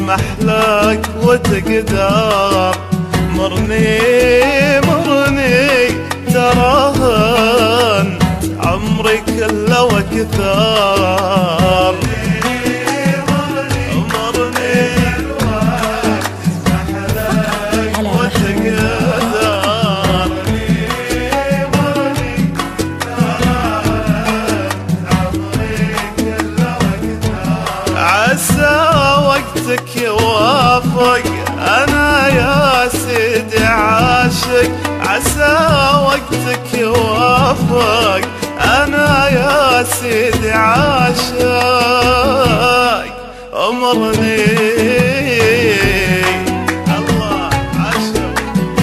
محلاك وتقدر. مرني تراهن عمري كله وكثار. عسى وقتك يوافق أنا يا سيدي عاشق. عسى وقتك يوافق أنا يا سيدي عاشق. أمرني الله عاشق.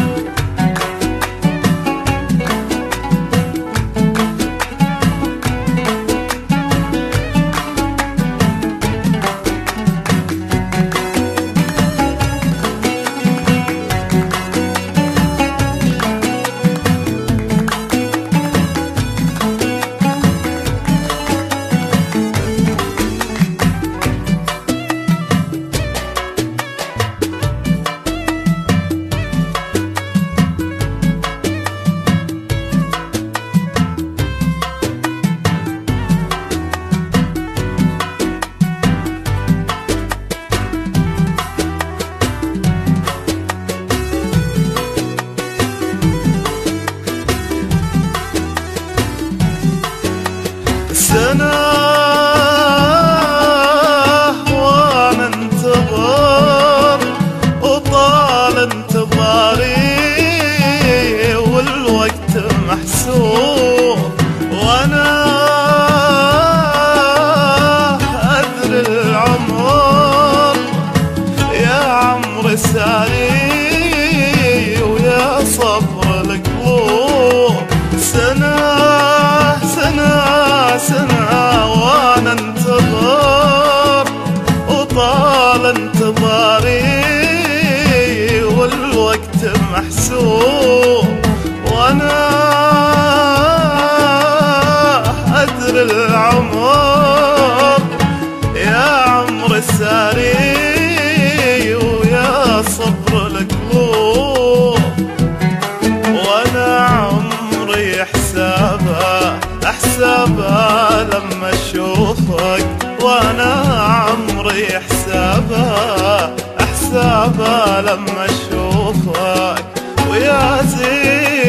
سنة وانا انتظر وطال انتظاري والوقت محسوب. وانا ادري العمر يا عمر ساري ويا صبر القلوب. سنة وانا انتظر وطال انتظاري والوقت محسوب. وانا ادري العمر يا عمر ساري ويا صبر القلوب. وانا عمري حسابه لما اشوفك. وانا عمري حسابه لما اشوفك. ويا زين